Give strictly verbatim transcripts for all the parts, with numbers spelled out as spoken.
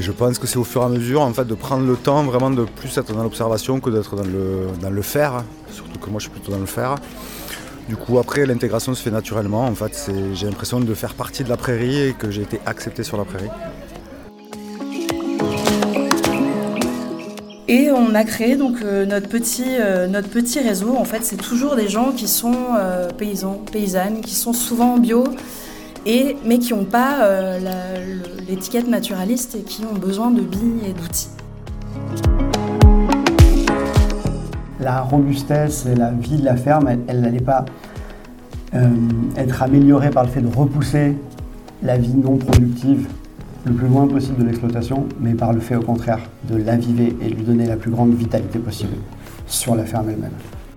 Et je pense que c'est au fur et à mesure en fait, de prendre le temps vraiment de plus être dans l'observation que d'être dans le, dans le faire, surtout que moi je suis plutôt dans le faire. Du coup après l'intégration se fait naturellement, en fait, c'est, j'ai l'impression de faire partie de la prairie et que j'ai été accepté sur la prairie. Et on a créé donc euh, notre petit euh, notre petit réseau. En fait, c'est toujours des gens qui sont euh, paysans, paysannes, qui sont souvent bio, et mais qui n'ont pas euh, la, le, l'étiquette naturaliste et qui ont besoin de billes et d'outils. La robustesse et la vie de la ferme, elle n'allait pas euh, être améliorée par le fait de repousser la vie non productive le plus loin possible de l'exploitation, mais par le fait au contraire de l'aviver et de lui donner la plus grande vitalité possible sur la ferme elle-même.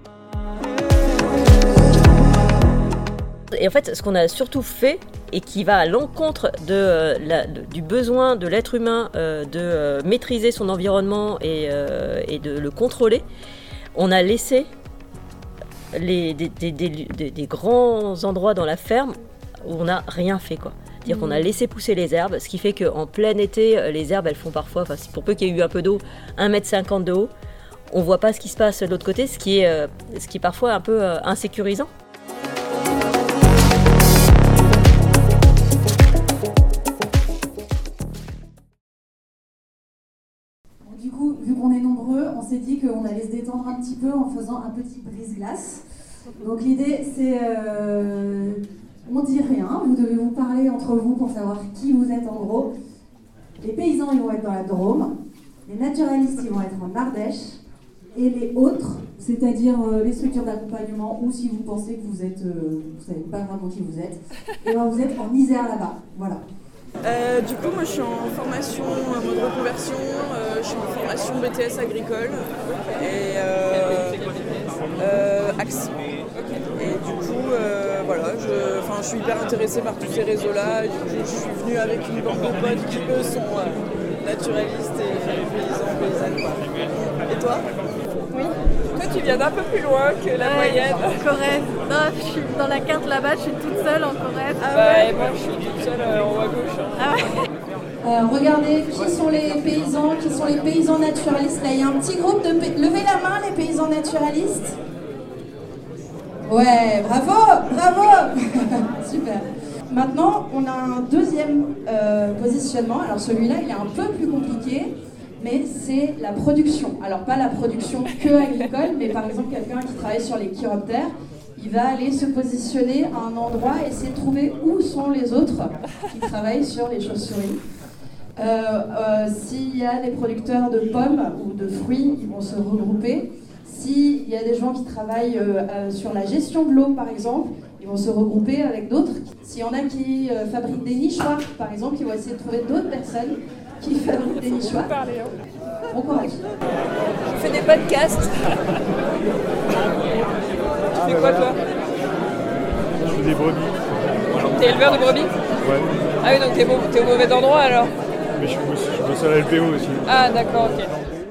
Et en fait, ce qu'on a surtout fait, et qui va à l'encontre de, euh, la, de, du besoin de l'être humain euh, de euh, maîtriser son environnement et, euh, et de le contrôler, on a laissé les, des, des, des, des, des grands endroits dans la ferme où on n'a rien fait, quoi. C'est-à-dire qu'on a laissé pousser les herbes, ce qui fait qu'en plein été, les herbes, elles font parfois, enfin, pour peu qu'il y ait eu un peu d'eau, un mètre cinquante de haut. On ne voit pas ce qui se passe de l'autre côté, ce qui est, euh, ce qui est parfois un peu euh, insécurisant. Du coup, vu qu'on est nombreux, on s'est dit qu'on allait se détendre un petit peu en faisant un petit brise-glace. Donc l'idée, c'est... Euh, on dit rien, vous devez vous parler entre vous pour savoir qui vous êtes en gros. Les paysans, ils vont être dans la Drôme. Les naturalistes, ils vont être en Ardèche. Et les autres, c'est-à-dire euh, les structures d'accompagnement, ou si vous pensez que vous êtes, euh, vous savez pas vraiment qui vous êtes, et ben vous êtes en Isère là-bas. Voilà. Euh, du coup, moi je suis en formation en mode reconversion, euh, je suis en formation B T S agricole et euh, euh, Axe. Et du coup, euh, voilà, je, je suis hyper intéressée par tous ces réseaux-là. Et du coup, je suis venue avec une bande de potes qui, eux, sont euh, naturalistes et paysans, paysannes. Quoi. Et toi ? Oui. Toi, tu viens d'un peu plus loin que la ouais, moyenne. Corrèze. Non, je suis dans la carte là-bas, je suis toute seule en Corrèze. Ah bah, ouais. Et moi, je suis toute seule euh, en haut à gauche. Hein. Ah ouais. Euh, regardez, qui sont les paysans, qui sont les paysans naturalistes. Là, il y a un petit groupe de... Pa- Levez la main, les paysans naturalistes. Ouais, bravo, bravo. Super. Maintenant, on a un deuxième euh, positionnement. Alors celui-là, il est un peu plus compliqué, mais c'est la production. Alors pas la production que agricole, mais par exemple quelqu'un qui travaille sur les chiroptères, il va aller se positionner à un endroit et essayer de trouver où sont les autres qui travaillent sur les chauves-souris. Euh, euh, s'il y a des producteurs de pommes ou de fruits, ils vont se regrouper. S'il y a des gens qui travaillent euh, euh, sur la gestion de l'eau, par exemple, ils vont se regrouper avec d'autres. S'il y en a qui euh, fabriquent des nichoirs, par exemple, ils vont essayer de trouver d'autres personnes qui fabriquent des nichoirs. Bon courage. Je fais des podcasts. Tu fais quoi, toi ? Je fais des brebis. T'es éleveur de brebis ? Ouais. Ah oui, donc t'es, beau, t'es au mauvais endroit alors ? Mais je bosse, je bosse à la L P O aussi. Ah d'accord, ok.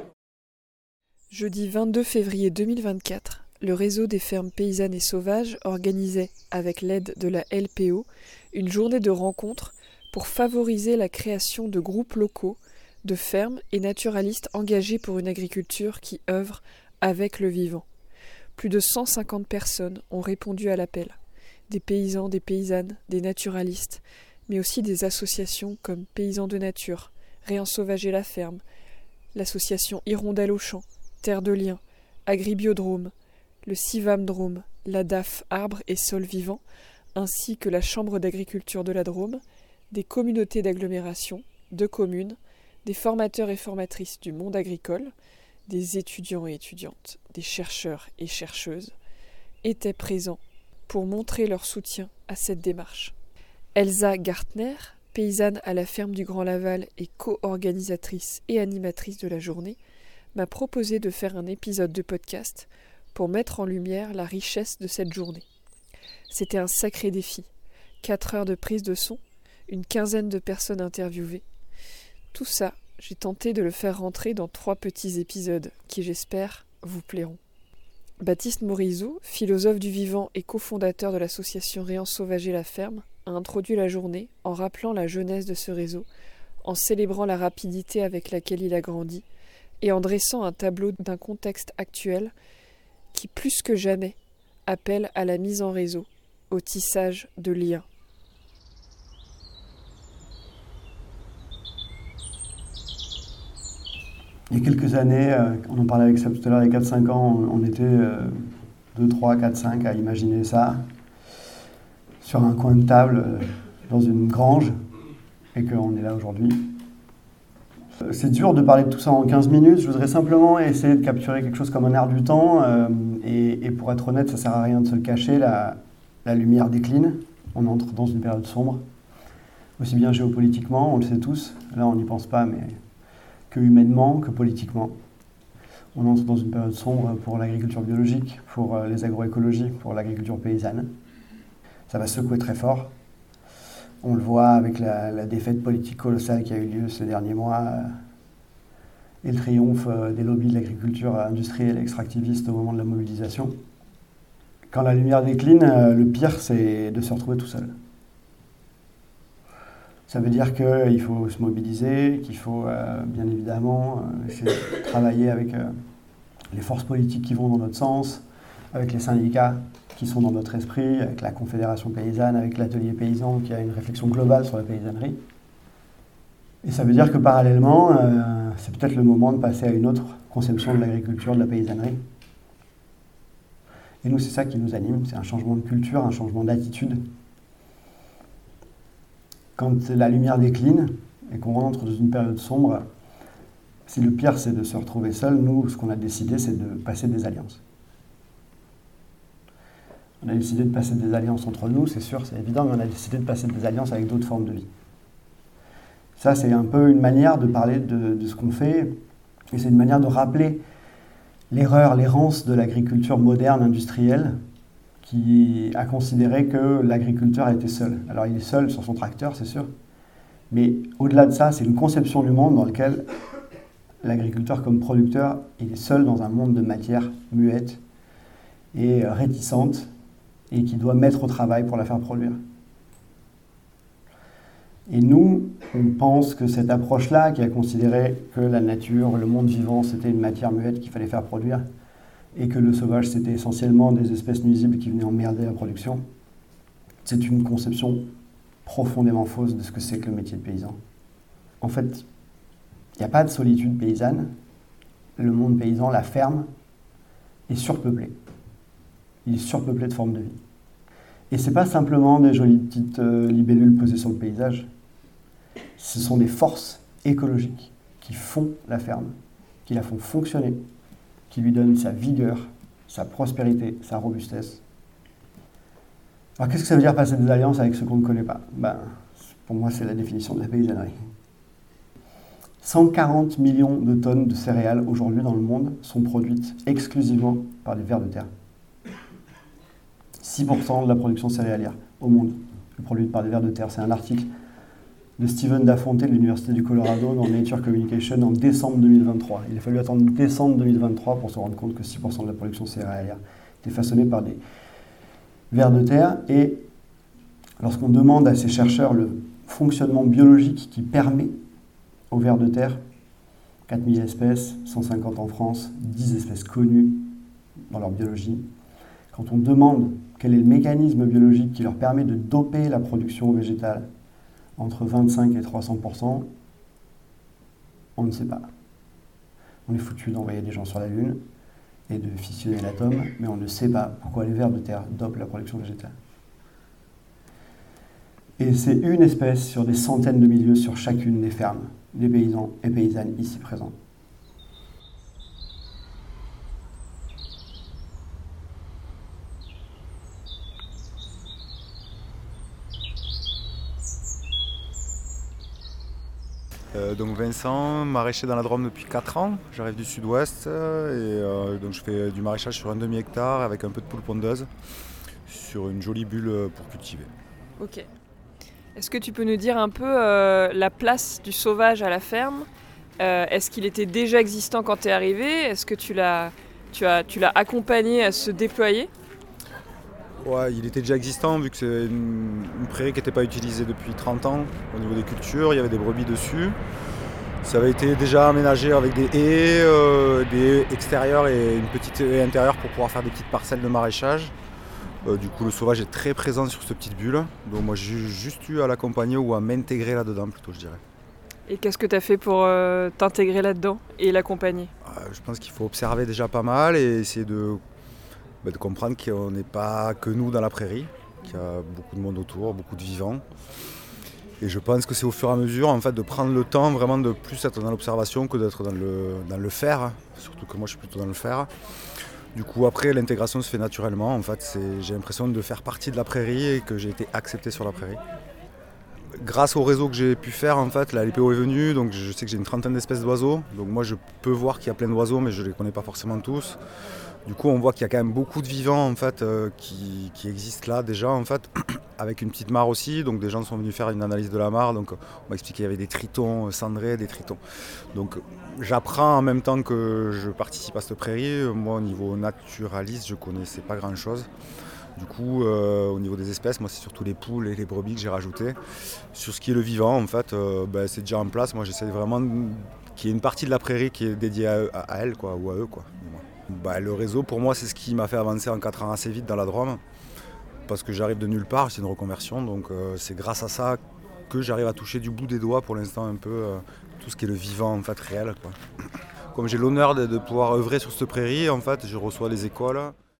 Jeudi vingt-deux février deux mille vingt-quatre, le réseau des fermes paysannes et sauvages organisait, avec l'aide de la L P O, une journée de rencontres pour favoriser la création de groupes locaux, de fermes et naturalistes engagés pour une agriculture qui œuvre avec le vivant. Plus de cent cinquante personnes ont répondu à l'appel. Des paysans, des paysannes, des naturalistes, mais aussi des associations comme Paysans de Nature, Réensauvager la ferme, l'association Hirondelle au champ, Terre de Liens, Agribiodrome, le Civam Drôme, la D A F Arbres et Sols Vivants, ainsi que la Chambre d'agriculture de la Drôme, des communautés d'agglomération, de communes, des formateurs et formatrices du monde agricole, des étudiants et étudiantes, des chercheurs et chercheuses, étaient présents pour montrer leur soutien à cette démarche. Elsa Gartner, paysanne à la ferme du Grand Laval et co-organisatrice et animatrice de la journée, m'a proposé de faire un épisode de podcast pour mettre en lumière la richesse de cette journée. C'était un sacré défi. Quatre heures de prise de son, une quinzaine de personnes interviewées. Tout ça, j'ai tenté de le faire rentrer dans trois petits épisodes qui, j'espère, vous plairont. Baptiste Morizot, philosophe du vivant et cofondateur de l'association Réensauvager la ferme, a introduit la journée en rappelant la jeunesse de ce réseau, en célébrant la rapidité avec laquelle il a grandi et en dressant un tableau d'un contexte actuel qui, plus que jamais, appelle à la mise en réseau, au tissage de liens. Il y a quelques années, on en parlait avec ça tout à l'heure, il y a quatre cinq ans, on était deux, trois, quatre, cinq à imaginer ça sur un coin de table dans une grange et qu'on est là aujourd'hui. C'est dur de parler de tout ça en quinze minutes, je voudrais simplement essayer de capturer quelque chose comme un air du temps et, et pour être honnête, ça ne sert à rien de se le cacher, la, la lumière décline, on entre dans une période sombre, aussi bien géopolitiquement, on le sait tous, là on n'y pense pas, mais que humainement, que politiquement. On entre dans une période sombre pour l'agriculture biologique, pour les agroécologies, pour l'agriculture paysanne. Ça va secouer très fort. On le voit avec la, la défaite politique colossale qui a eu lieu ces derniers mois et le triomphe des lobbies de l'agriculture industrielle et extractiviste au moment de la mobilisation. Quand la lumière décline, le pire, c'est de se retrouver tout seul. Ça veut dire qu'il faut se mobiliser, qu'il faut euh, bien évidemment euh, essayer de travailler avec euh, les forces politiques qui vont dans notre sens, avec les syndicats qui sont dans notre esprit, avec la Confédération paysanne, avec l'atelier paysan qui a une réflexion globale sur la paysannerie. Et ça veut dire que parallèlement, euh, c'est peut-être le moment de passer à une autre conception de l'agriculture, de la paysannerie. Et nous, c'est ça qui nous anime, c'est un changement de culture, un changement d'attitude. Quand la lumière décline et qu'on rentre dans une période sombre, si le pire c'est de se retrouver seul, nous, ce qu'on a décidé, c'est de passer des alliances. On a décidé de passer des alliances entre nous, c'est sûr, c'est évident, mais on a décidé de passer des alliances avec d'autres formes de vie. Ça, c'est un peu une manière de parler de, de ce qu'on fait, et c'est une manière de rappeler l'erreur, l'errance de l'agriculture moderne, industrielle, qui a considéré que l'agriculteur était seul. Alors il est seul sur son tracteur, c'est sûr, mais au-delà de ça, c'est une conception du monde dans laquelle l'agriculteur comme producteur, il est seul dans un monde de matière muette et réticente et qui doit mettre au travail pour la faire produire. Et nous, on pense que cette approche-là, qui a considéré que la nature, le monde vivant, c'était une matière muette qu'il fallait faire produire, et que le sauvage, c'était essentiellement des espèces nuisibles qui venaient emmerder la production, c'est une conception profondément fausse de ce que c'est que le métier de paysan. En fait, il n'y a pas de solitude paysanne. Le monde paysan, la ferme, est surpeuplé. Il est surpeuplé de formes de vie. Et ce n'est pas simplement des jolies petites euh, libellules posées sur le paysage. Ce sont des forces écologiques qui font la ferme, qui la font fonctionner, qui lui donne sa vigueur, sa prospérité, sa robustesse. Alors qu'est-ce que ça veut dire passer des alliances avec ceux qu'on ne connaît pas ? Ben, pour moi, c'est la définition de la paysannerie. cent quarante millions de tonnes de céréales aujourd'hui dans le monde sont produites exclusivement par des vers de terre. six pour cent de la production céréalière au monde est produite par des vers de terre. C'est un article de Steven Dafonte de l'Université du Colorado dans Nature Communication en décembre deux mille vingt-trois. Il a fallu attendre décembre deux mille vingt-trois pour se rendre compte que six pour cent de la production céréalière était façonnée par des vers de terre. Et lorsqu'on demande à ces chercheurs le fonctionnement biologique qui permet aux vers de terre, quatre mille espèces, cent cinquante en France, dix espèces connues dans leur biologie, quand on demande quel est le mécanisme biologique qui leur permet de doper la production végétale entre vingt-cinq et trois cents pour cent, on ne sait pas. On est foutu d'envoyer des gens sur la Lune et de fissionner l'atome, mais on ne sait pas pourquoi les vers de terre dopent la production végétale. Et c'est une espèce sur des centaines de milieux sur chacune des fermes, des paysans et paysannes ici présents. Euh, donc Vincent, maraîcher dans la Drôme depuis quatre ans, j'arrive du sud-ouest euh, et euh, donc je fais du maraîchage sur un demi-hectare avec un peu de poules pondeuses sur une jolie bulle pour cultiver. Ok. Est-ce que tu peux nous dire un peu euh, la place du sauvage à la ferme ? euh, Est-ce qu'il était déjà existant quand tu es arrivé ? Est-ce que tu l'as, tu as, tu l'as accompagné à se déployer ? Ouais, il était déjà existant vu que c'est une, une prairie qui n'était pas utilisée depuis trente ans au niveau des cultures, il y avait des brebis dessus. Ça avait été déjà aménagé avec des haies, euh, des haies extérieures et une petite haie intérieure pour pouvoir faire des petites parcelles de maraîchage. Euh, du coup le sauvage est très présent sur cette petite bulle, donc moi j'ai juste eu à l'accompagner ou à m'intégrer là-dedans plutôt je dirais. Et qu'est-ce que tu as fait pour euh, t'intégrer là-dedans et l'accompagner ? euh, Je pense qu'il faut observer déjà pas mal et essayer de, bah, de comprendre qu'on n'est pas que nous dans la prairie, qu'il y a beaucoup de monde autour, beaucoup de vivants. Et je pense que c'est au fur et à mesure en fait, de prendre le temps vraiment de plus être dans l'observation que d'être dans le, dans le faire, surtout que moi je suis plutôt dans le faire. Du coup après l'intégration se fait naturellement, en fait, c'est, j'ai l'impression de faire partie de la prairie et que j'ai été accepté sur la prairie. Grâce au réseau que j'ai pu faire, en fait, la L P O est venue, donc je sais que j'ai une trentaine d'espèces d'oiseaux. Donc moi je peux voir qu'il y a plein d'oiseaux, mais je ne les connais pas forcément tous. Du coup on voit qu'il y a quand même beaucoup de vivants en fait, euh, qui, qui existent là déjà en fait, avec une petite mare aussi. Donc des gens sont venus faire une analyse de la mare, donc on m'a expliqué qu'il y avait des tritons cendrés, des tritons. Donc j'apprends en même temps que je participe à cette prairie. Moi au niveau naturaliste je ne connaissais pas grand chose. Du coup, euh, au niveau des espèces, moi c'est surtout les poules et les brebis que j'ai rajouté. Sur ce qui est le vivant, en fait, euh, ben, c'est déjà en place. Moi j'essaie vraiment qu'il y ait une partie de la prairie qui est dédiée à, à, à elle, quoi, ou à eux, quoi. Ben, le réseau, pour moi, c'est ce qui m'a fait avancer en quatre ans assez vite dans la Drôme. Parce que j'arrive de nulle part, c'est une reconversion. Donc euh, c'est grâce à ça que j'arrive à toucher du bout des doigts pour l'instant un peu euh, tout ce qui est le vivant, en fait, réel, quoi. Comme j'ai l'honneur de, de pouvoir œuvrer sur cette prairie, en fait, je reçois les écoles.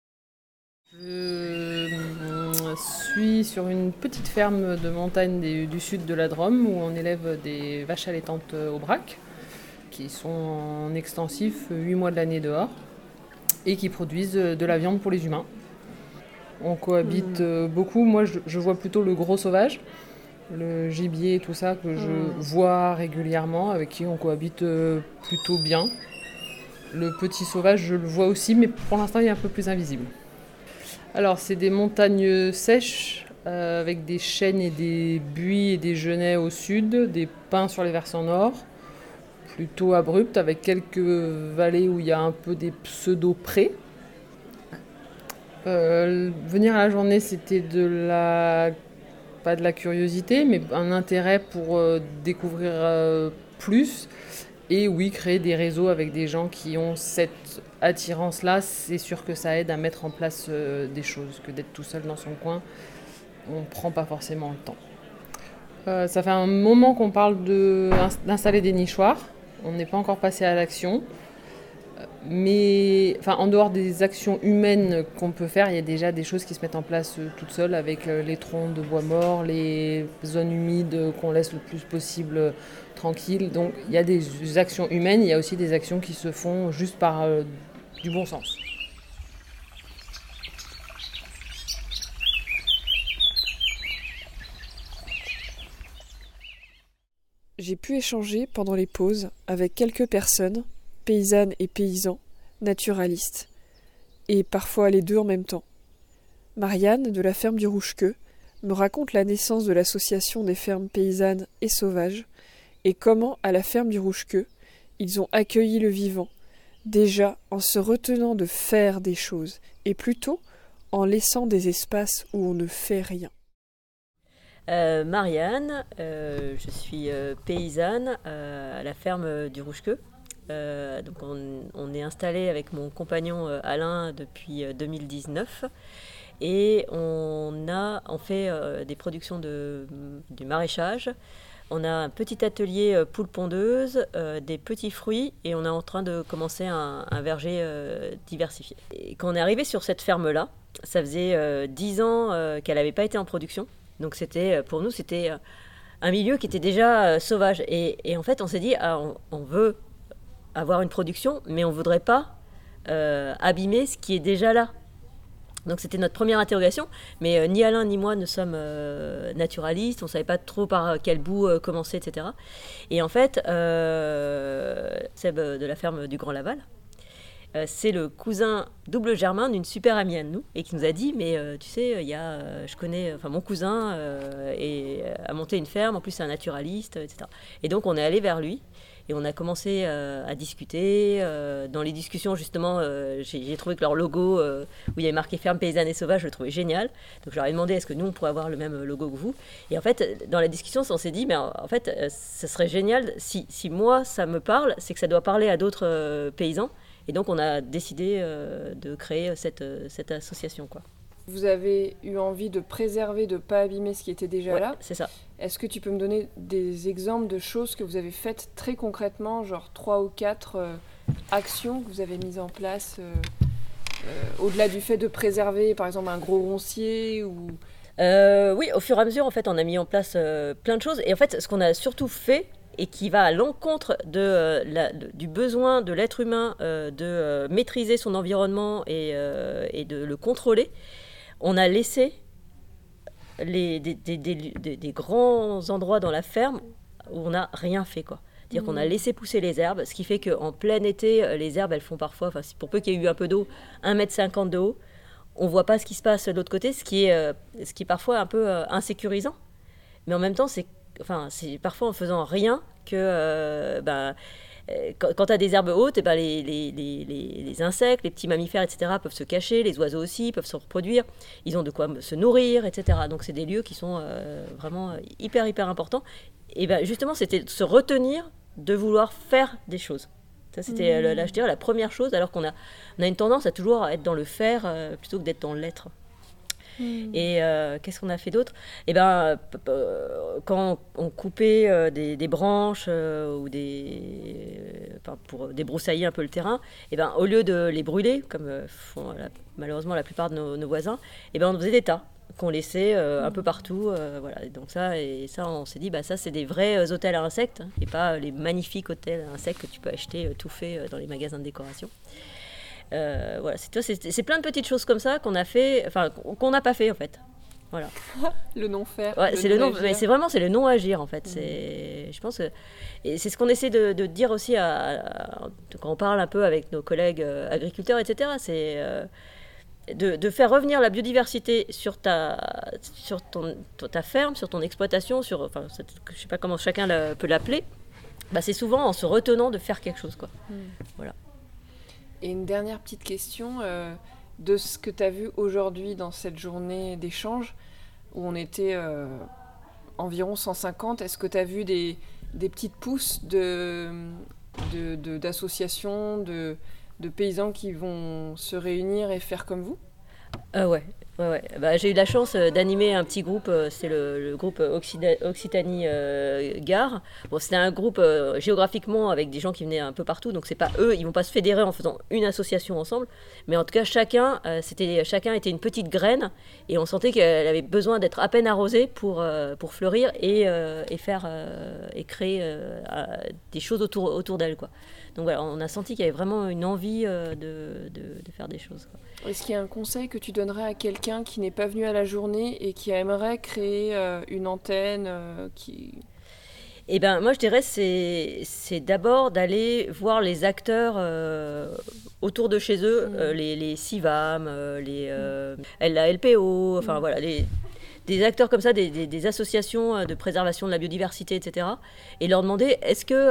Je suis sur une petite ferme de montagne du, du sud de la Drôme où on élève des vaches allaitantes au braque qui sont en extensif huit mois de l'année dehors et qui produisent de la viande pour les humains. On cohabite mmh. beaucoup. Moi, je, je vois plutôt le gros sauvage, le gibier et tout ça que je mmh. vois régulièrement, avec qui on cohabite plutôt bien. Le petit sauvage, je le vois aussi, mais pour l'instant, il est un peu plus invisible. Alors, c'est des montagnes sèches euh, avec des chênes et des buis et des genêts au sud, des pins sur les versants nord, plutôt abruptes avec quelques vallées où il y a un peu des pseudo-prés. Euh, venir à la journée, c'était de la, pas de la curiosité, mais un intérêt pour euh, découvrir euh, plus. Et oui, créer des réseaux avec des gens qui ont cette attirance-là, c'est sûr que ça aide à mettre en place euh, des choses, que d'être tout seul dans son coin, on ne prend pas forcément le temps. Euh, ça fait un moment qu'on parle de, d'installer des nichoirs, on n'est pas encore passé à l'action, mais enfin, en dehors des actions humaines qu'on peut faire, il y a déjà des choses qui se mettent en place euh, toutes seules avec euh, les troncs de bois morts, les zones humides qu'on laisse le plus possible euh, tranquilles. Donc il y a des actions humaines, il y a aussi des actions qui se font juste par euh, du bon sens. J'ai pu échanger pendant les pauses avec quelques personnes, paysannes et paysans, naturalistes, et parfois les deux en même temps. Marianne, de la ferme du Rouge-Queue, me raconte la naissance de l'association des fermes paysannes et sauvages, et comment, à la ferme du Rouge-Queue, ils ont accueilli le vivant, déjà en se retenant de faire des choses, et plutôt en laissant des espaces où on ne fait rien. Euh, Marianne, euh, je suis euh, paysanne euh, à la ferme du Rouge-Queue. Euh, donc on, on est installé avec mon compagnon euh, Alain depuis euh, deux mille dix-neuf et on a on fait euh, des productions de, du maraîchage. On a un petit atelier euh, poules pondeuses, euh, des petits fruits et on est en train de commencer un, un verger euh, diversifié. Et quand on est arrivé sur cette ferme-là, ça faisait euh, dix ans euh, qu'elle n'avait pas été en production. Donc c'était, pour nous, c'était un milieu qui était déjà euh, sauvage. Et, et en fait, on s'est dit, ah, on, on veut avoir une production, mais on ne voudrait pas euh, abîmer ce qui est déjà là. Donc c'était notre première interrogation. Mais euh, ni Alain ni moi ne sommes euh, naturalistes. On ne savait pas trop par quel bout euh, commencer, et cetera. Et en fait, euh, Seb de la ferme du Grand Laval euh, c'est le cousin double germain d'une super amie à nous, et qui nous a dit, mais euh, tu sais, il y a, euh, je connais, enfin mon cousin euh, et, euh, a monté une ferme, en plus c'est un naturaliste, et cetera. Et donc on est allé vers lui, et on a commencé euh, à discuter. Euh, dans les discussions, justement, euh, j'ai, j'ai trouvé que leur logo, euh, où il y avait marqué Ferme Paysanne et Sauvage, je le trouvais génial. Donc je leur ai demandé, est-ce que nous, on pourrait avoir le même logo que vous ? Et en fait, dans la discussion, on s'est dit, mais en, en fait, euh, ce serait génial, si, si moi, ça me parle, c'est que ça doit parler à d'autres euh, paysans. Et donc, on a décidé euh, de créer cette, cette association, quoi. Vous avez eu envie de préserver, de ne pas abîmer ce qui était déjà ouais, là. C'est ça. Est-ce que tu peux me donner des exemples de choses que vous avez faites très concrètement, genre trois ou quatre euh, actions que vous avez mises en place, euh, euh, au-delà du fait de préserver, par exemple, un gros roncier ou... Euh, oui, au fur et à mesure, en fait, on a mis en place euh, plein de choses. Et en fait, ce qu'on a surtout fait, et qui va à l'encontre de, euh, la, de, du besoin de l'être humain euh, de euh, maîtriser son environnement et, euh, et de le contrôler, on a laissé les, des, des, des, des, des grands endroits dans la ferme où on n'a rien fait, quoi. C'est-à-dire mmh. qu'on a laissé pousser les herbes, ce qui fait qu'en plein été, les herbes, elles font parfois, enfin, pour peu qu'il y ait eu un peu d'eau, un mètre cinquante de haut. On ne voit pas ce qui se passe de l'autre côté, ce qui est, euh, ce qui est parfois un peu euh, insécurisant. Mais en même temps, c'est, enfin, c'est parfois en faisant rien que... Euh, ben, Quand, quand tu as des herbes hautes, eh ben les, les, les, les insectes, les petits mammifères, et cetera peuvent se cacher, les oiseaux aussi peuvent se reproduire, ils ont de quoi se nourrir, et cetera. Donc c'est des lieux qui sont euh, vraiment hyper, hyper importants. Et ben justement, c'était de se retenir de vouloir faire des choses. Ça, c'était, mmh. là, je dirais, la première chose, alors qu'on a, on a une tendance à toujours être dans le faire euh, plutôt que d'être dans l'être. Mmh. Et euh, qu'est-ce qu'on a fait d'autre ? Eh ben, euh, quand on coupait euh, des, des branches euh, ou des, euh, pour débroussailler un peu le terrain, eh ben, au lieu de les brûler, comme euh, font la, malheureusement la plupart de nos, nos voisins, eh ben, on faisait des tas qu'on laissait euh, mmh. un peu partout. Euh, voilà. Et donc ça, et ça, on s'est dit, bah, ça, c'est des vrais hôtels à insectes, hein, et pas les magnifiques hôtels à insectes que tu peux acheter euh, tout fait euh, dans les magasins de décoration. Euh, voilà, c'est, c'est, c'est plein de petites choses comme ça qu'on a fait, enfin qu'on n'a pas fait en fait. Voilà. le non-faire. Ouais, le c'est non le non, mais c'est vraiment c'est le non agir en fait. Mmh. C'est, je pense, que, et c'est ce qu'on essaie de, de dire aussi à, à, quand on parle un peu avec nos collègues euh, agriculteurs, et cetera. C'est euh, de, de faire revenir la biodiversité sur ta, sur ton, ta ferme, sur ton exploitation, sur, enfin, je sais pas comment chacun la, peut l'appeler. Bah, c'est souvent en se retenant de faire quelque chose, quoi. Mmh. Voilà. Et une dernière petite question, euh, de ce que tu as vu aujourd'hui dans cette journée d'échange, où on était euh, environ cent cinquante, est-ce que tu as vu des, des petites pousses de, de, de, d'associations, de, de paysans qui vont se réunir et faire comme vous ? euh, Ouais. Ouais, ouais. Bah, j'ai eu la chance d'animer un petit groupe, c'est le, le groupe Occida- Occitanie euh, Gare. Bon, c'était un groupe euh, géographiquement avec des gens qui venaient un peu partout, donc c'est pas eux, ils vont pas se fédérer en faisant une association ensemble, mais en tout cas chacun, euh, c'était, chacun était une petite graine, et on sentait qu'elle avait besoin d'être à peine arrosée pour, euh, pour fleurir et, euh, et faire euh, et créer euh, des choses autour, autour d'elle, quoi. Donc voilà, on a senti qu'il y avait vraiment une envie euh, de, de, de faire des choses, quoi. Est-ce qu'il y a un conseil que tu donnerais à quelqu'un qui n'est pas venu à la journée et qui aimerait créer euh, une antenne euh, qui... Eh ben, moi, je dirais c'est c'est d'abord d'aller voir les acteurs euh, autour de chez eux, mmh. euh, les, les CIVAM, euh, les, euh, la L P O, enfin mmh. voilà, les, des acteurs comme ça, des, des, des associations de préservation de la biodiversité, et cetera. Et leur demander, est-ce que...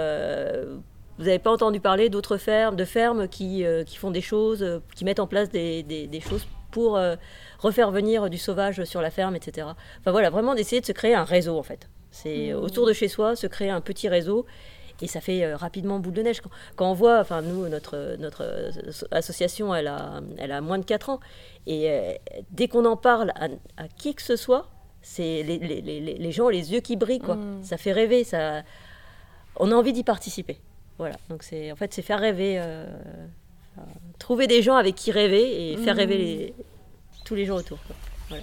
Euh, vous n'avez pas entendu parler d'autres fermes, de fermes qui, euh, qui font des choses, euh, qui mettent en place des, des, des choses pour euh, refaire venir du sauvage sur la ferme, et cetera. Enfin voilà, vraiment d'essayer de se créer un réseau en fait. C'est mmh. autour de chez soi, se créer un petit réseau, et ça fait euh, rapidement boule de neige. Quand, quand on voit, enfin nous, notre, notre euh, association, elle a, elle a moins de quatre ans, et euh, dès qu'on en parle à, à qui que ce soit, c'est les, les, les, les gens, les yeux qui brillent, quoi. Mmh. Ça fait rêver, ça... on a envie d'y participer. Voilà, donc c'est, en fait, c'est faire rêver, euh, euh, trouver des gens avec qui rêver et faire mmh. rêver les, tous les gens autour, quoi. Voilà.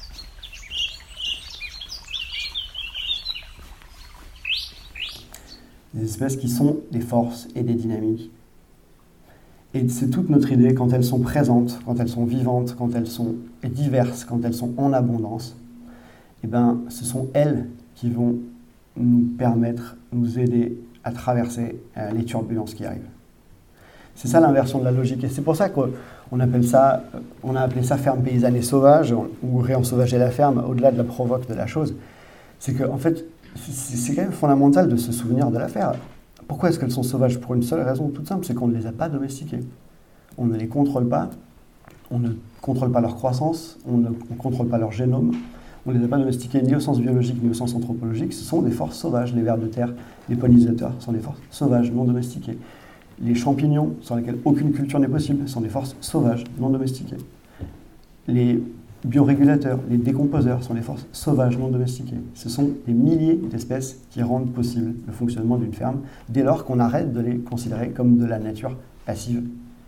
Des espèces qui sont des forces et des dynamiques. Et c'est toute notre idée, quand elles sont présentes, quand elles sont vivantes, quand elles sont diverses, quand elles sont en abondance, eh ben, ce sont elles qui vont nous permettre, nous aider à traverser euh, les turbulences qui arrivent. C'est ça l'inversion de la logique. Et c'est pour ça qu'on appelle ça, on a appelé ça ferme paysanne et sauvage, ou réensauvager la ferme, au-delà de la provoque de la chose. C'est qu'en en fait, c'est quand même fondamental de se souvenir de l'affaire. Pourquoi est-ce qu'elles sont sauvages? Pour une seule raison toute simple, c'est qu'on ne les a pas domestiquées. On ne les contrôle pas, on ne contrôle pas leur croissance, on ne on contrôle pas leur génome, on ne les a pas domestiquées ni au sens biologique ni au sens anthropologique. Ce sont des forces sauvages. Les vers de terre, les pollinisateurs sont des forces sauvages, non domestiquées. Les champignons, sur lesquels aucune culture n'est possible, sont des forces sauvages, non domestiquées. Les biorégulateurs, les décomposeurs sont des forces sauvages, non domestiquées. Ce sont des milliers d'espèces qui rendent possible le fonctionnement d'une ferme, dès lors qu'on arrête de les considérer comme de la nature passive.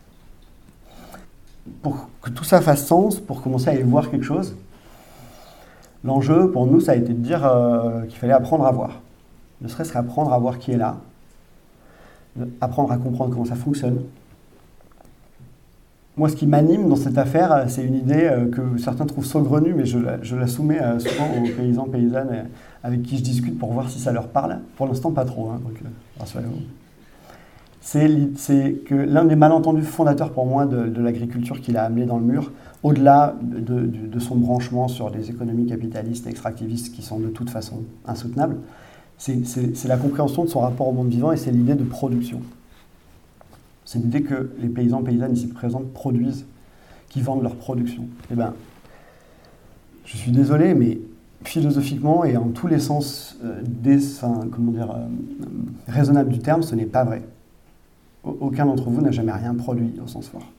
Pour que tout ça fasse sens, pour commencer à y voir quelque chose, l'enjeu pour nous, ça a été de dire euh, qu'il fallait apprendre à voir. Ne serait-ce qu'apprendre à voir qui est là, apprendre à comprendre comment ça fonctionne. Moi, ce qui m'anime dans cette affaire, c'est une idée que certains trouvent saugrenue, mais je la, je la soumets souvent aux paysans, paysannes avec qui je discute pour voir si ça leur parle. Pour l'instant, pas trop, hein, donc rassurez-vous. C'est, c'est que l'un des malentendus fondateurs pour moi de, de l'agriculture qu'il a amené dans le mur, au-delà de, de, de son branchement sur des économies capitalistes et extractivistes qui sont de toute façon insoutenables, C'est, c'est, c'est la compréhension de son rapport au monde vivant et c'est l'idée de production. C'est l'idée que les paysans et paysannes ici présents produisent, qui vendent leur production. Eh bien, je suis désolé, mais philosophiquement et en tous les sens euh, des, enfin, comment dire, euh, raisonnables du terme, ce n'est pas vrai. Aucun d'entre vous n'a jamais rien produit au sens fort.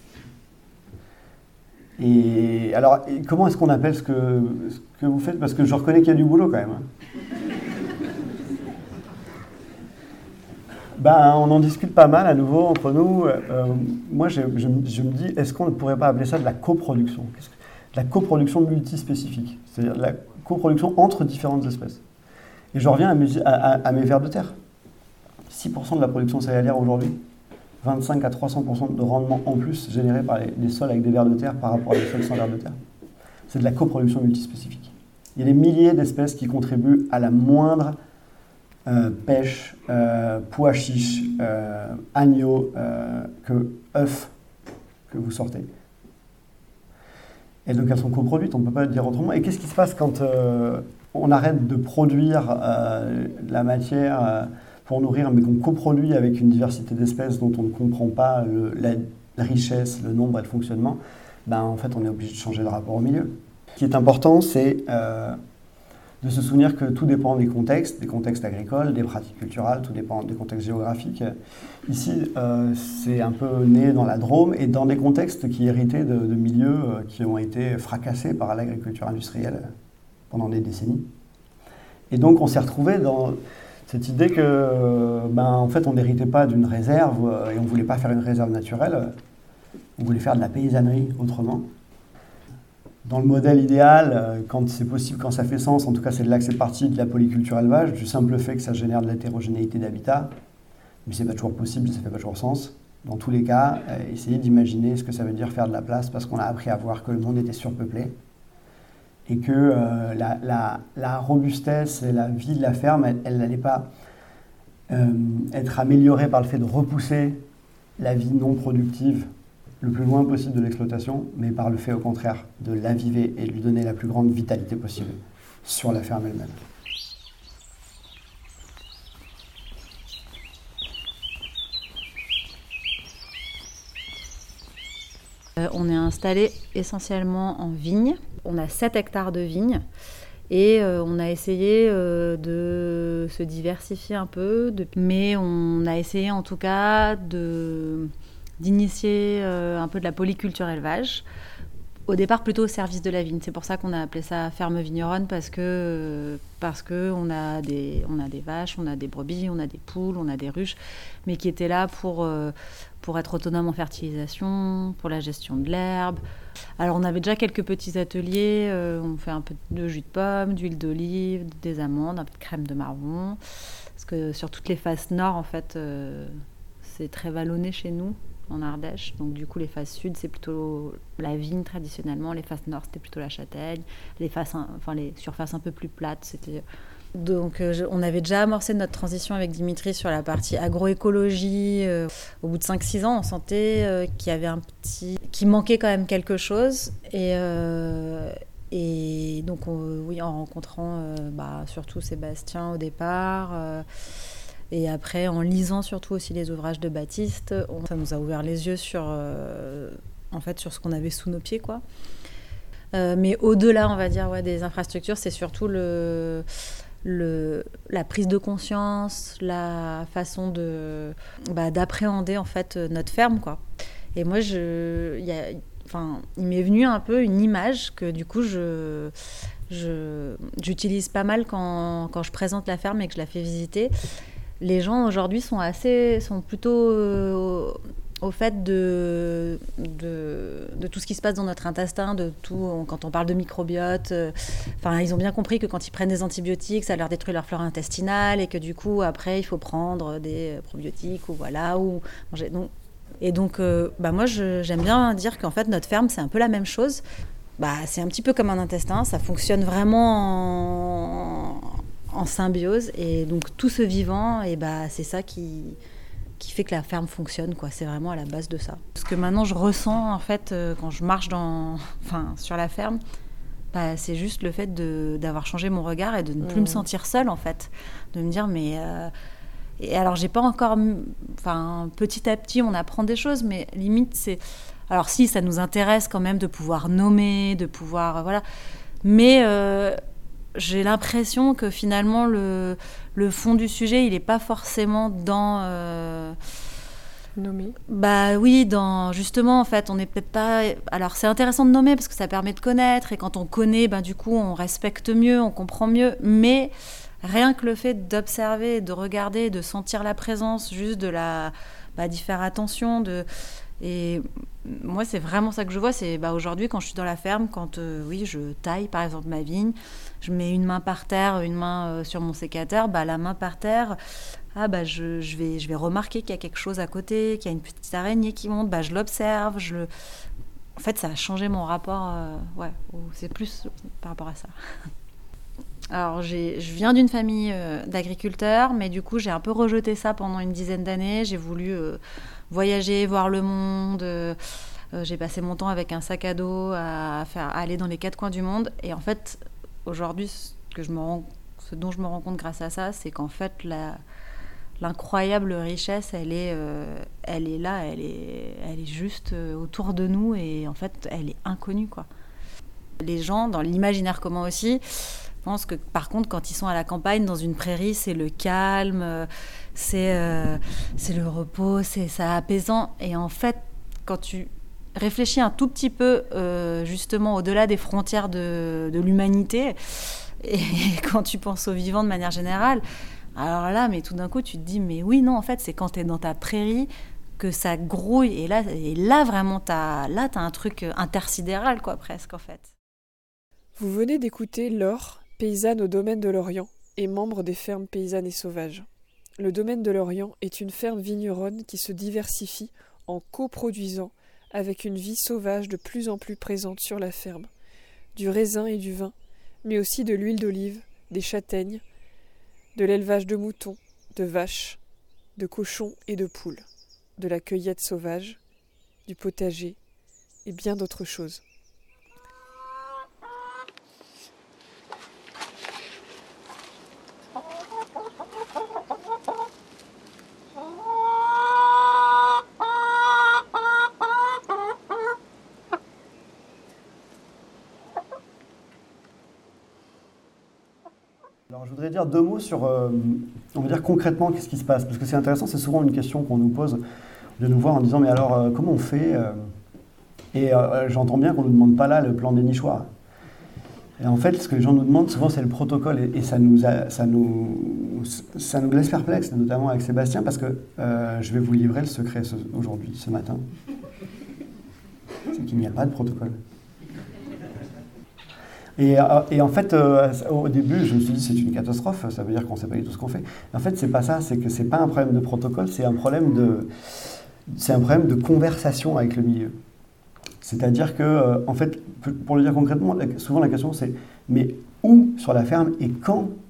Et alors, et comment est-ce qu'on appelle ce que, ce que vous faites? Parce que je reconnais qu'il y a du boulot quand même. Hein. Ben, on en discute pas mal à nouveau entre nous. Euh, moi, je, je, je me dis, est-ce qu'on ne pourrait pas appeler ça de la coproduction? Qu'est-ce que, de la coproduction multispécifique, c'est-à-dire de la coproduction entre différentes espèces. Et je reviens à mes, à, à, à mes vers de terre. six pour cent de la production céréalière aujourd'hui, vingt-cinq à trois cents pour cent de rendement en plus généré par les, les sols avec des vers de terre par rapport à des sols sans vers de terre. C'est de la coproduction multispécifique. Il y a des milliers d'espèces qui contribuent à la moindre Euh, pêche, euh, pois chiche, euh, agneau, euh, que œufs que vous sortez. Et donc elles sont coproduites, on ne peut pas le dire autrement. Et qu'est-ce qui se passe quand euh, on arrête de produire euh, la matière euh, pour nourrir, mais qu'on coproduit avec une diversité d'espèces dont on ne comprend pas le, la richesse, le nombre et le fonctionnement? Ben, en fait, on est obligé de changer le rapport au milieu. Ce qui est important, c'est euh, de se souvenir que tout dépend des contextes, des contextes agricoles, des pratiques culturelles, tout dépend des contextes géographiques. Ici, euh, c'est un peu né dans la Drôme et dans des contextes qui héritaient de, de milieux euh, qui ont été fracassés par l'agriculture industrielle pendant des décennies. Et donc, on s'est retrouvé dans cette idée que, euh, ben, en fait, on n'héritait pas d'une réserve euh, et on ne voulait pas faire une réserve naturelle, on voulait faire de la paysannerie autrement. Dans le modèle idéal, quand c'est possible, quand ça fait sens, en tout cas c'est de là que c'est parti, de la polyculture élevage, du simple fait que ça génère de l'hétérogénéité d'habitat, mais c'est pas toujours possible, ça fait pas toujours sens. Dans tous les cas, euh, essayez d'imaginer ce que ça veut dire faire de la place, parce qu'on a appris à voir que le monde était surpeuplé, et que euh, la, la, la robustesse et la vie de la ferme, elle n'allait pas euh, être améliorée par le fait de repousser la vie non productive le plus loin possible de l'exploitation, mais par le fait au contraire de l'aviver et de lui donner la plus grande vitalité possible sur la ferme elle-même. Euh, on est installé essentiellement en vigne. On a sept hectares de vignes et euh, on a essayé euh, de se diversifier un peu, de... mais on a essayé en tout cas de... d'initier euh, un peu de la polyculture élevage, au départ plutôt au service de la vigne. C'est pour ça qu'on a appelé ça ferme vigneronne, parce que, euh, parce que on a des, on a des vaches, on a des brebis, on a des poules, on a des ruches, mais qui étaient là pour, euh, pour être autonomes en fertilisation, pour la gestion de l'herbe. Alors on avait déjà quelques petits ateliers, euh, on fait un peu de jus de pomme, d'huile d'olive, des amandes, un peu de crème de marron, parce que sur toutes les faces nord, en fait, euh, c'est très vallonné chez nous, en Ardèche. Donc du coup, les faces sud, c'est plutôt la vigne traditionnellement. Les faces nord, c'était plutôt la châtaigne. Les faces, enfin les surfaces un peu plus plates, c'était Donc euh, je, on avait déjà amorcé notre transition avec Dimitri sur la partie agroécologie. Euh, au bout de cinq six ans, on sentait euh, qu'il y avait un petit... qu'il manquait quand même quelque chose. Et, euh, et donc on, oui, en rencontrant euh, bah, surtout Sébastien au départ, euh, et après en lisant surtout aussi les ouvrages de Baptiste, on, ça nous a ouvert les yeux sur, euh, en fait, sur ce qu'on avait sous nos pieds, quoi. Euh, mais au-delà, on va dire, ouais, des infrastructures, c'est surtout le... Le, la prise de conscience, la façon de, bah, d'appréhender en fait notre ferme, quoi. Et moi, je, y a, enfin, il m'est venu un peu une image que du coup, je, je, j'utilise pas mal quand, quand je présente la ferme et que je la fais visiter. Les gens aujourd'hui sont assez, sont plutôt euh, au fait de, de, de tout ce qui se passe dans notre intestin, de tout, quand on parle de microbiote. Euh, enfin, ils ont bien compris que quand ils prennent des antibiotiques, ça leur détruit leur flore intestinale et que du coup, après, il faut prendre des probiotiques ou voilà, ou manger. Donc, et donc, euh, bah moi, je, j'aime bien dire qu'en fait, notre ferme, c'est un peu la même chose. Bah, c'est un petit peu comme un intestin, ça fonctionne vraiment en, en symbiose. Et donc, tout ce vivant, et bah, c'est ça qui... qui fait que la ferme fonctionne, quoi. C'est vraiment à la base de ça. Ce que maintenant je ressens, en fait, euh, quand je marche dans, enfin, sur la ferme, bah, c'est juste le fait de, d'avoir changé mon regard et de ne plus mmh. me sentir seule, en fait. De me dire, mais... Euh... Et alors, j'ai pas encore... Enfin, petit à petit, on apprend des choses, mais limite, c'est... Alors si, ça nous intéresse quand même de pouvoir nommer, de pouvoir... Voilà. Mais... Euh... j'ai l'impression que finalement le, le fond du sujet il n'est pas forcément dans euh... nommer. Bah oui, dans justement en fait on n'est peut-être pas. Alors c'est intéressant de nommer parce que ça permet de connaître et quand on connaît, ben du coup on respecte mieux, on comprend mieux. Mais rien que le fait d'observer, de regarder, de sentir la présence, juste de la, bah, d'y faire attention, de et moi c'est vraiment ça que je vois. C'est bah aujourd'hui quand je suis dans la ferme, quand euh, oui je taille par exemple ma vigne. Je mets une main par terre, une main euh, sur mon sécateur, bah, la main par terre, ah, bah, je, je, vais, je vais remarquer qu'il y a quelque chose à côté, qu'il y a une petite araignée qui monte, bah, je l'observe. Je le... En fait, ça a changé mon rapport, euh, ouais, c'est plus par rapport à ça. Alors, j'ai, je viens d'une famille euh, d'agriculteurs, mais du coup, j'ai un peu rejeté ça pendant une dizaine d'années. J'ai voulu euh, voyager, voir le monde. Euh, euh, j'ai passé mon temps avec un sac à dos à, faire, à aller dans les quatre coins du monde. Et en fait... Aujourd'hui, ce, que je me rends, ce dont je me rends compte grâce à ça, c'est qu'en fait, la, l'incroyable richesse, elle est, euh, elle est là, elle est, elle est juste euh, autour de nous et en fait, elle est inconnue, quoi. Les gens, dans l'imaginaire commun aussi, pensent que par contre, quand ils sont à la campagne, dans une prairie, c'est le calme, c'est, euh, c'est le repos, c'est ça apaisant. Et en fait, quand tu... réfléchis un tout petit peu euh, justement au-delà des frontières de, de l'humanité et quand tu penses aux vivants de manière générale, alors là, mais tout d'un coup, tu te dis, mais oui, non, en fait, c'est quand tu es dans ta prairie que ça grouille et là, et là vraiment, t'as, là, tu as un truc intersidéral, quoi, presque, en fait. Vous venez d'écouter Laure, paysanne au domaine de l'Orient et membre des fermes paysannes et sauvages. Le domaine de l'Orient est une ferme vigneronne qui se diversifie en coproduisant avec une vie sauvage de plus en plus présente sur la ferme, du raisin et du vin, mais aussi de l'huile d'olive, des châtaignes, de l'élevage de moutons, de vaches, de cochons et de poules, de la cueillette sauvage, du potager et bien d'autres choses. Alors, je voudrais dire deux mots sur, euh, on va dire concrètement, qu'est-ce qui se passe. Parce que c'est intéressant, c'est souvent une question qu'on nous pose de nous voir en disant, mais alors, euh, comment on fait euh, Et euh, j'entends bien qu'on ne nous demande pas là le plan des nichoirs. Et en fait, ce que les gens nous demandent souvent, c'est le protocole. Et, et ça, nous a, ça, nous, ça nous laisse perplexes, notamment avec Sébastien, parce que euh, je vais vous livrer le secret ce, aujourd'hui, ce matin. C'est qu'il n'y a pas de protocole. Et, et en fait, euh, au début, je me suis dit c'est une catastrophe, ça veut dire qu'on ne sait pas du tout ce qu'on fait. En fait, c'est pas ça, c'est que c'est pas un problème de protocole, c'est un problème de, c'est un problème de conversation avec le milieu. C'est-à-dire que, euh, en fait, pour le dire concrètement, souvent la question c'est mais où sur la ferme et quand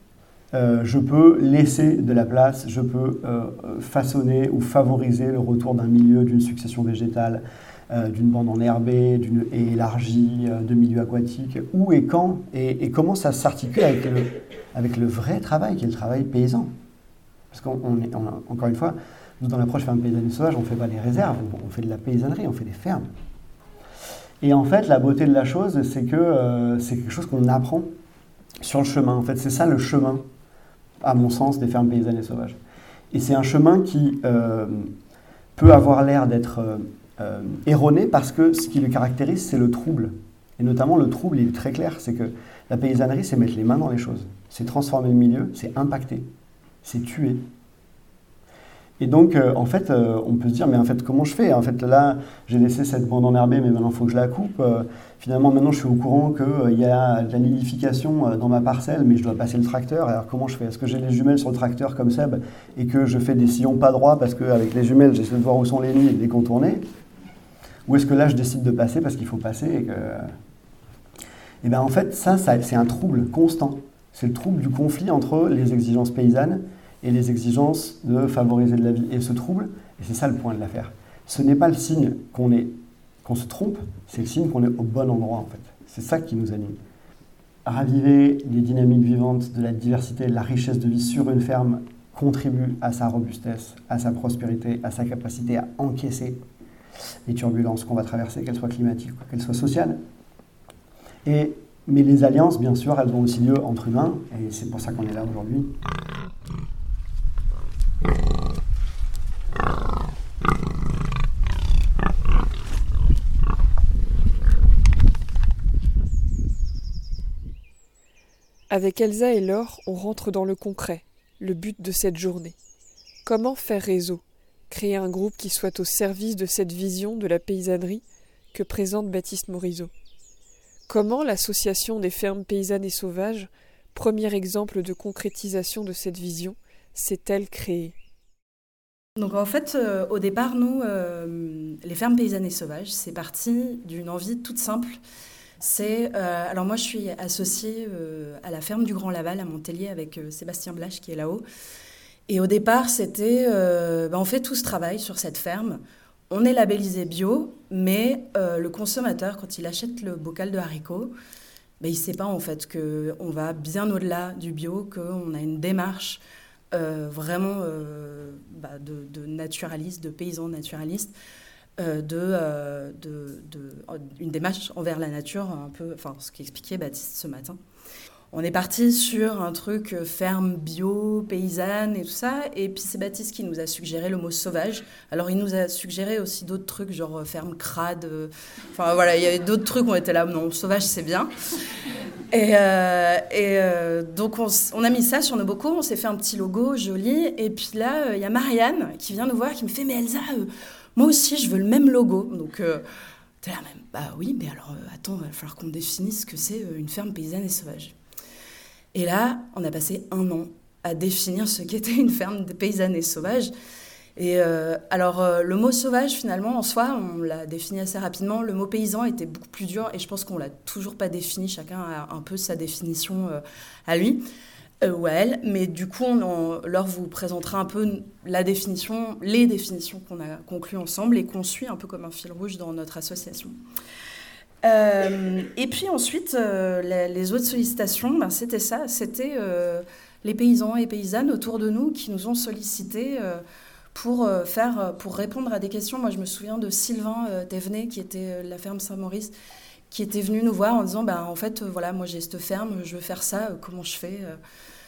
euh, je peux laisser de la place, je peux euh, façonner ou favoriser le retour d'un milieu, d'une succession végétale, euh, d'une bande enherbée, d'une et élargie, euh, de milieux aquatiques, où et quand, et, et comment ça s'articule avec le, avec le vrai travail, qui est le travail paysan. Parce qu'on est, on, encore une fois, nous, dans l'approche ferme paysanne et sauvage, on ne fait pas des réserves, on fait de la paysannerie, on fait des fermes. Et en fait, la beauté de la chose, c'est que euh, c'est quelque chose qu'on apprend sur le chemin. En fait, c'est ça le chemin, à mon sens, des fermes paysannes et sauvages. Et c'est un chemin qui euh, peut avoir l'air d'être euh, euh, erroné parce que ce qui le caractérise, c'est le trouble. Et notamment, le trouble, il est très clair, c'est que la paysannerie, c'est mettre les mains dans les choses. C'est transformer le milieu, c'est impacter, c'est tuer. Et donc, euh, en fait, euh, on peut se dire, mais en fait, comment je fais ? En fait, là, j'ai laissé cette bande enherbée, mais maintenant, il faut que je la coupe. Euh, finalement, maintenant, je suis au courant qu'il euh, y a de la nidification euh, dans ma parcelle, mais je dois passer le tracteur. Alors, comment je fais ? Est-ce que j'ai les jumelles sur le tracteur comme Seb et que je fais des sillons pas droits parce qu'avec les jumelles, j'essaie de voir où sont les nids et de les contourner ? Ou est-ce que là, je décide de passer parce qu'il faut passer et que... Et bien, en fait, ça, ça c'est un trouble constant. C'est le trouble du conflit entre les exigences paysannes et les exigences de favoriser de la vie. Et ce trouble, et c'est ça le point de l'affaire, ce n'est pas le signe qu'on est, qu'on se trompe, c'est le signe qu'on est au bon endroit, en fait. C'est ça qui nous anime. Raviver les dynamiques vivantes de la diversité, de la richesse de vie sur une ferme contribue à sa robustesse, à sa prospérité, à sa capacité à encaisser les turbulences qu'on va traverser, qu'elles soient climatiques ou qu'elles soient sociales. Et, mais les alliances, bien sûr, elles ont aussi lieu entre humains, et c'est pour ça qu'on est là aujourd'hui. Avec Elsa et Laure, on rentre dans le concret, le but de cette journée. Comment faire réseau ? Créer un groupe qui soit au service de cette vision de la paysannerie que présente Baptiste Morisot. Comment l'association des fermes paysannes et sauvages, premier exemple de concrétisation de cette vision, s'est-elle créée ? Donc en fait, euh, au départ, nous, euh, les fermes paysannes et sauvages, c'est parti d'une envie toute simple. C'est, euh, alors moi, je suis associée euh, à la ferme du Grand Laval à Montélier avec euh, Sébastien Blache qui est là-haut. Et au départ, c'était, euh, ben, on fait tout ce travail sur cette ferme. On est labellisé bio, mais euh, le consommateur, quand il achète le bocal de haricots, ben, il ne sait pas en fait qu'on va bien au-delà du bio, qu'on a une démarche euh, vraiment euh, bah, de, de naturaliste, de paysan naturaliste, euh, de, euh, de, de, une démarche envers la nature, un peu, enfin ce qu'expliquait Baptiste ce matin. On est parti sur un truc ferme bio, paysanne et tout ça. Et puis c'est Baptiste qui nous a suggéré le mot sauvage. Alors il nous a suggéré aussi d'autres trucs, genre ferme crade. Enfin voilà, il y avait d'autres trucs où on était là, non, sauvage c'est bien. Et, euh, et euh, donc on, on a mis ça sur nos bocaux, on s'est fait un petit logo joli. Et puis là, il euh, y a Marianne qui vient nous voir, qui me fait « Mais Elsa, euh, moi aussi je veux le même logo. » Donc euh, t'es là même, bah oui, mais alors euh, attends, il va falloir qu'on définisse ce que c'est euh, une ferme paysanne et sauvage. Et là, on a passé un an à définir ce qu'était une ferme paysanne et sauvage. Et euh, alors, euh, le mot sauvage, finalement, en soi, on l'a défini assez rapidement. Le mot paysan était beaucoup plus dur et je pense qu'on ne l'a toujours pas défini. Chacun a un peu sa définition euh, à lui euh, ou à elle. Mais du coup, on en, Laure vous présentera un peu la définition, les définitions qu'on a conclues ensemble et qu'on suit un peu comme un fil rouge dans notre association. Euh, et puis ensuite, euh, les, les autres sollicitations, ben, c'était ça, c'était euh, les paysans et paysannes autour de nous qui nous ont sollicités euh, pour, euh, faire, pour répondre à des questions. Moi, je me souviens de Sylvain euh, Thévenet, qui était de la ferme Saint-Maurice, qui était venu nous voir en disant, ben, en fait, euh, voilà, moi j'ai cette ferme, je veux faire ça, euh, comment je fais euh.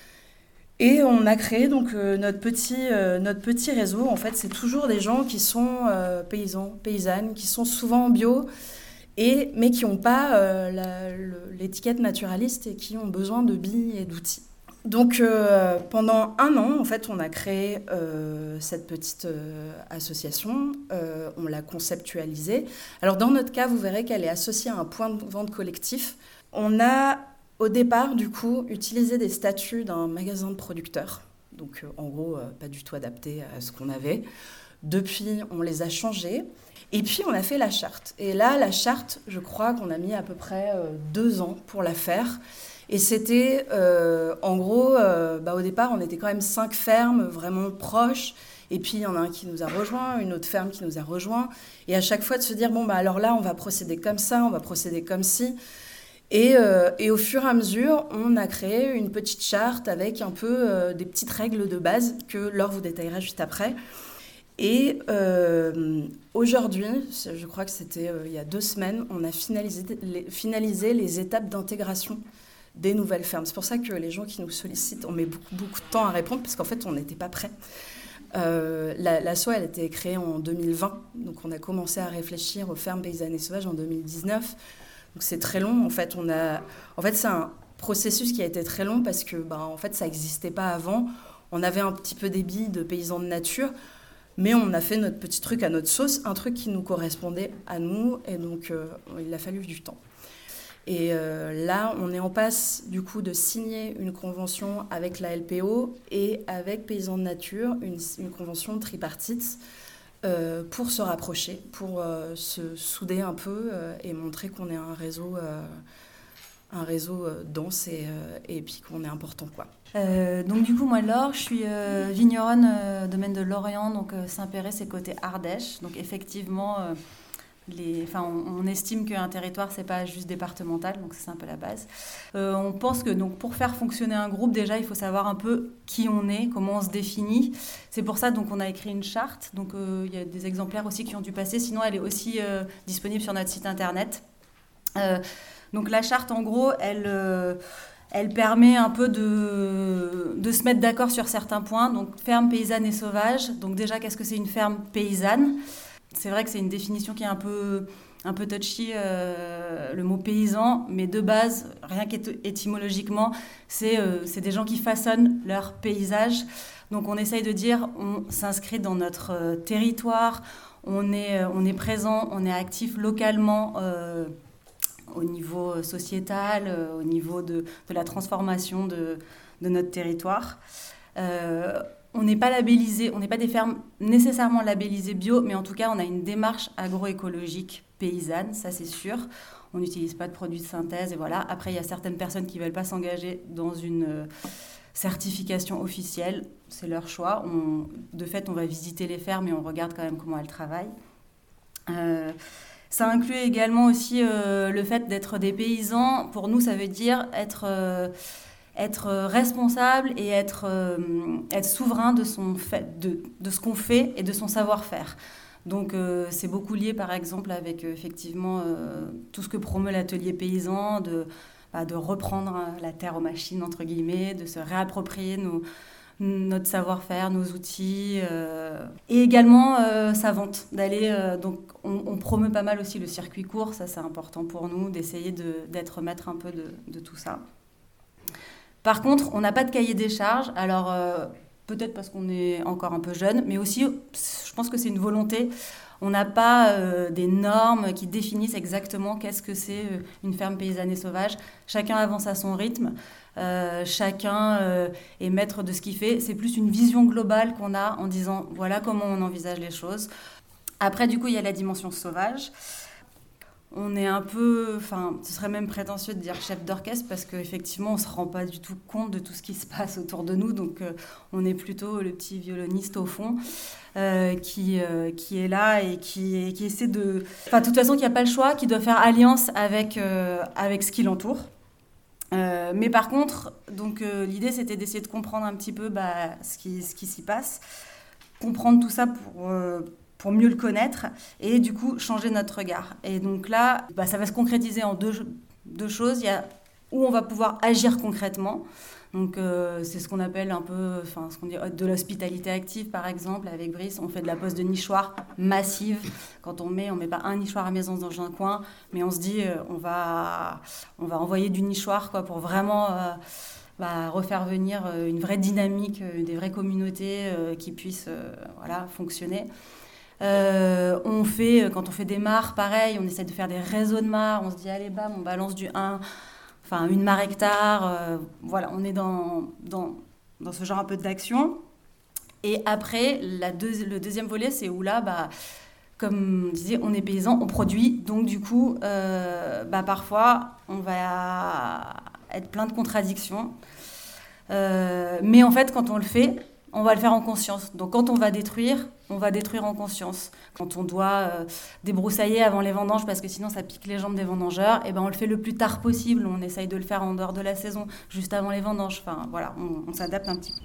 Et on a créé donc euh, notre, petit, euh, notre petit réseau. En fait, c'est toujours des gens qui sont euh, paysans, paysannes, qui sont souvent bio, Et, mais qui n'ont pas euh, la, le, l'étiquette naturaliste et qui ont besoin de billes et d'outils. Donc euh, pendant un an, en fait, on a créé euh, cette petite euh, association, euh, on l'a conceptualisée. Alors dans notre cas, vous verrez qu'elle est associée à un point de vente collectif. On a au départ, du coup, utilisé des statuts d'un magasin de producteurs, donc euh, en gros, euh, pas du tout adapté à ce qu'on avait. Depuis, on les a changés. Et puis, on a fait la charte. Et là, la charte, je crois qu'on a mis à peu près euh, deux ans pour la faire. Et c'était, euh, en gros, euh, bah, au départ, on était quand même cinq fermes vraiment proches. Et puis, il y en a un qui nous a rejoint, une autre ferme qui nous a rejoint. Et à chaque fois, de se dire, bon, bah, alors là, on va procéder comme ça, on va procéder comme ci. Et, euh, et au fur et à mesure, on a créé une petite charte avec un peu euh, des petites règles de base que Laure vous détaillera juste après. Et euh, aujourd'hui, je crois que c'était euh, il y a deux semaines, on a finalisé les, finalisé les étapes d'intégration des nouvelles fermes. C'est pour ça que les gens qui nous sollicitent, on met beaucoup, beaucoup de temps à répondre parce qu'en fait, on n'était pas prêts. Euh, la, l'asso, elle a été créée en deux mille vingt, donc on a commencé à réfléchir aux fermes paysannes et sauvages en deux mille dix-neuf. Donc c'est très long. En fait, on a, en fait, c'est un processus qui a été très long parce que, ben, en fait, ça n'existait pas avant. On avait un petit peu des billes de paysans de nature, mais on a fait notre petit truc à notre sauce, un truc qui nous correspondait à nous, et donc euh, il a fallu du temps. Et euh, là, on est en passe du coup de signer une convention avec la L P O et avec Paysans de Nature, une, une convention tripartite euh, pour se rapprocher, pour euh, se souder un peu euh, et montrer qu'on est un réseau, euh, un réseau euh, dense et, euh, et puis qu'on est important, quoi. Euh, donc du coup, moi, Laure, je suis euh, vigneronne euh, domaine de Lorient, donc euh, Saint-Péret, c'est côté Ardèche. Donc effectivement... Euh, Les, enfin, on, on estime qu'un territoire, c'est pas juste départemental, donc c'est un peu la base. Euh, on pense que donc, pour faire fonctionner un groupe, déjà, il faut savoir un peu qui on est, comment on se définit. C'est pour ça donc on a écrit une charte. Donc euh, il y a des exemplaires aussi qui ont dû passer. Sinon, elle est aussi euh, disponible sur notre site internet. Euh, donc la charte, en gros, elle euh, elle permet un peu de de se mettre d'accord sur certains points. Donc ferme paysanne et sauvage. Donc déjà, qu'est-ce que c'est une ferme paysanne ? C'est vrai que c'est une définition qui est un peu, un peu touchy, euh, le mot paysan, mais de base, rien qu'étymologiquement, c'est, euh, c'est des gens qui façonnent leur paysage. Donc on essaye de dire, on s'inscrit dans notre euh, territoire, on est, euh, on est présent, on est actif localement euh, au niveau sociétal, euh, au niveau de, de la transformation de, de notre territoire. Euh, On n'est pas labellisé, on n'est pas des fermes nécessairement labellisées bio, mais en tout cas, on a une démarche agroécologique paysanne, ça c'est sûr. On n'utilise pas de produits de synthèse, et voilà. Après, il y a certaines personnes qui ne veulent pas s'engager dans une certification officielle, c'est leur choix. On, de fait, on va visiter les fermes et on regarde quand même comment elles travaillent. Euh, ça inclut également aussi euh, le fait d'être des paysans. Pour nous, ça veut dire être... Euh, être responsable et être, euh, être souverain de, son fait, de, de ce qu'on fait et de son savoir-faire. Donc euh, c'est beaucoup lié par exemple avec euh, effectivement euh, tout ce que promeut l'atelier paysan, de, bah, de reprendre la terre aux machines entre guillemets, de se réapproprier nos, notre savoir-faire, nos outils, euh, et également euh, sa vente, d'aller, euh, donc on, on promeut pas mal aussi le circuit court, ça c'est important pour nous, d'essayer de, d'être maître un peu de, de tout ça. Par contre, on n'a pas de cahier des charges, alors euh, peut-être parce qu'on est encore un peu jeune, mais aussi, je pense que c'est une volonté. On n'a pas euh, des normes qui définissent exactement qu'est-ce que c'est une ferme paysanne et sauvage. Chacun avance à son rythme, euh, chacun euh, est maître de ce qu'il fait. C'est plus une vision globale qu'on a en disant voilà comment on envisage les choses. Après, du coup, il y a la dimension sauvage. On est un peu, enfin, ce serait même prétentieux de dire chef d'orchestre parce qu'effectivement, on ne se rend pas du tout compte de tout ce qui se passe autour de nous. Donc, euh, on est plutôt le petit violoniste au fond euh, qui, euh, qui est là et qui, qui essaie de... Enfin, de toute façon, qui n'a pas le choix, qui doit faire alliance avec, euh, avec ce qui l'entoure. Euh, mais par contre, donc, euh, l'idée, c'était d'essayer de comprendre un petit peu bah, ce, qui, ce qui s'y passe, comprendre tout ça pour... Euh, pour mieux le connaître et du coup changer notre regard. Et donc là, bah, ça va se concrétiser en deux, deux choses. Il y a où on va pouvoir agir concrètement. Donc euh, c'est ce qu'on appelle un peu, enfin ce qu'on dit de l'hospitalité active par exemple. Avec Brice, on fait de la pose de nichoirs massive. Quand on met, on met pas un nichoir à maison dans un coin, mais on se dit euh, on va, on va envoyer du nichoir quoi pour vraiment euh, bah, refaire venir une vraie dynamique, des vraies communautés euh, qui puissent euh, voilà fonctionner. Euh, on fait, quand on fait des mares, pareil, on essaie de faire des réseaux de mares, on se dit allez bam, on balance du un, enfin une mare hectare, euh, voilà, on est dans, dans, dans ce genre un peu d'action. Et après, la deux, le deuxième volet, c'est où là, bah, comme on disait, on est paysan, on produit, donc du coup, euh, bah, parfois, on va être plein de contradictions. Euh, mais en fait, quand on le fait, on va le faire en conscience. Donc quand on va détruire, on va détruire en conscience. Quand on doit euh, débroussailler avant les vendanges, parce que sinon ça pique les jambes des vendangeurs, et ben on le fait le plus tard possible. On essaye de le faire en dehors de la saison, juste avant les vendanges. Enfin voilà, on, on s'adapte un petit peu.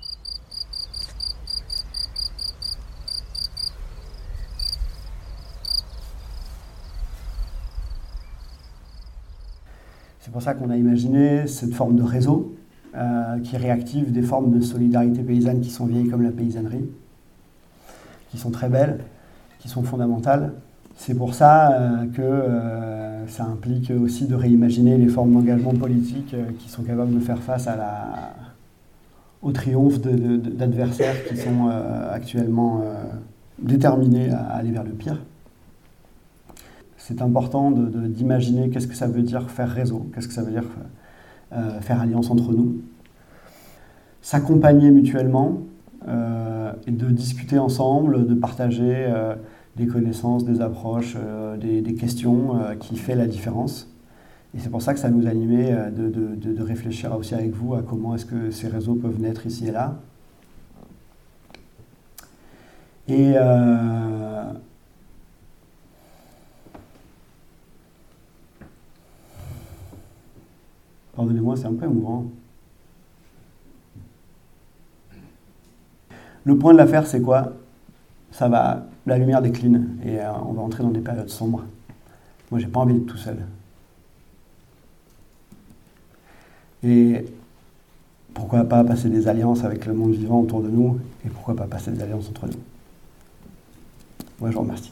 C'est pour ça qu'on a imaginé cette forme de réseau euh, qui réactive des formes de solidarité paysanne qui sont vieilles comme la paysannerie, qui sont très belles, qui sont fondamentales. C'est pour ça euh, que euh, ça implique aussi de réimaginer les formes d'engagement politique euh, qui sont capables de faire face à la, au triomphe de, de, d'adversaires qui sont euh, actuellement euh, déterminés à aller vers le pire. C'est important de, de, d'imaginer qu'est-ce que ça veut dire faire réseau, qu'est-ce que ça veut dire euh, faire alliance entre nous, s'accompagner mutuellement euh, et de discuter ensemble, de partager euh, des connaissances, des approches, euh, des, des questions euh, qui fait la différence. Et c'est pour ça que ça nous animait euh, de, de, de, de réfléchir aussi avec vous à comment est-ce que ces réseaux peuvent naître ici et là. Et euh, pardonnez-moi, c'est un peu émouvant. Le point de l'affaire, c'est quoi ? Ça va, la lumière décline et euh, on va entrer dans des périodes sombres. Moi, j'ai pas envie d'être tout seul. Et pourquoi pas passer des alliances avec le monde vivant autour de nous et pourquoi pas passer des alliances entre nous ? Moi, je vous remercie.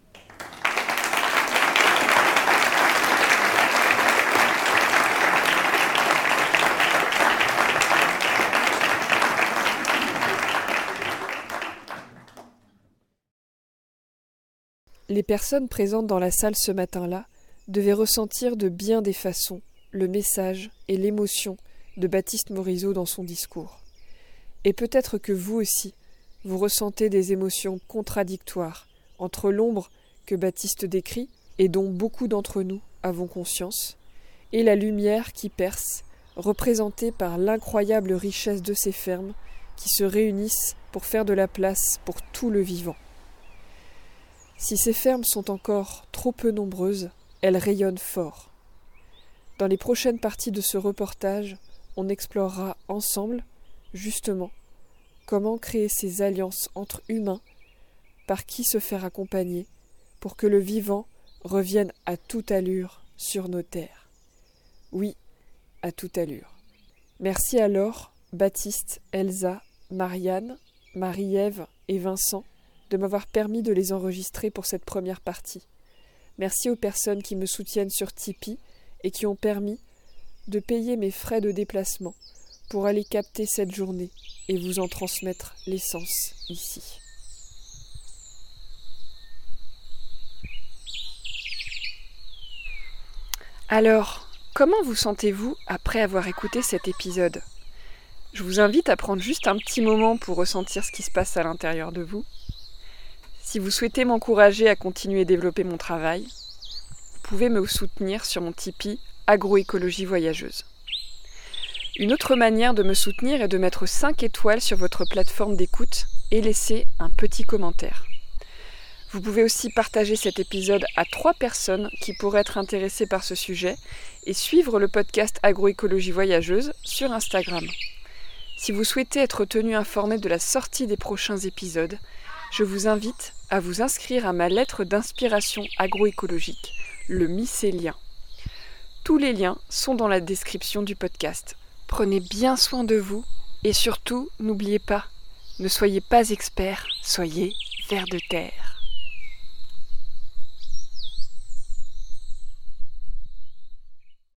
Les personnes présentes dans la salle ce matin-là devaient ressentir de bien des façons le message et l'émotion de Baptiste Morisot dans son discours. Et peut-être que vous aussi, vous ressentez des émotions contradictoires entre l'ombre que Baptiste décrit et dont beaucoup d'entre nous avons conscience, et la lumière qui perce, représentée par l'incroyable richesse de ces fermes qui se réunissent pour faire de la place pour tout le vivant. Si ces fermes sont encore trop peu nombreuses, elles rayonnent fort. Dans les prochaines parties de ce reportage, on explorera ensemble, justement, comment créer ces alliances entre humains, par qui se faire accompagner, pour que le vivant revienne à toute allure sur nos terres. Oui, à toute allure. Merci alors, Baptiste, Elsa, Marianne, Marie-Ève et Vincent, de m'avoir permis de les enregistrer pour cette première partie. Merci aux personnes qui me soutiennent sur Tipeee et qui ont permis de payer mes frais de déplacement pour aller capter cette journée et vous en transmettre l'essence ici. Alors, comment vous sentez-vous après avoir écouté cet épisode ? Je vous invite à prendre juste un petit moment pour ressentir ce qui se passe à l'intérieur de vous. Si vous souhaitez m'encourager à continuer à développer mon travail, vous pouvez me soutenir sur mon Tipeee Agroécologie Voyageuse. Une autre manière de me soutenir est de mettre cinq étoiles sur votre plateforme d'écoute et laisser un petit commentaire. Vous pouvez aussi partager cet épisode à trois personnes qui pourraient être intéressées par ce sujet et suivre le podcast Agroécologie Voyageuse sur Instagram. Si vous souhaitez être tenu informé de la sortie des prochains épisodes, je vous invite à vous inscrire à ma lettre d'inspiration agroécologique, le mycélien. Tous les liens sont dans la description du podcast. Prenez bien soin de vous et surtout, n'oubliez pas, ne soyez pas expert, soyez vers de terre.